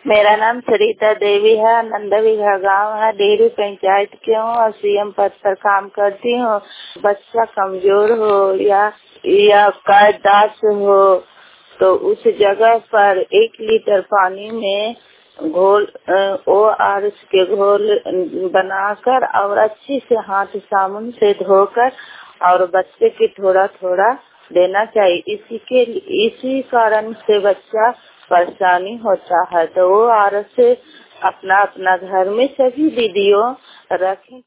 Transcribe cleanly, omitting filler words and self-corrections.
मेरा नाम सरिता देवी है। नंदविघा गांव है, डेहरी पंचायत के हूँ और सीएम पद पर काम करती हूँ। बच्चा कमजोर हो या कायदास हो तो उस जगह पर 1 लीटर पानी में घोल ORS के घोल बनाकर और अच्छी से हाथ साबुन से धोकर और बच्चे की थोड़ा थोड़ा देना चाहिए। इसी कारण से बच्चा परेशानी होता है, तो वो ORS से अपना अपना घर में सभी दीदियों रखें।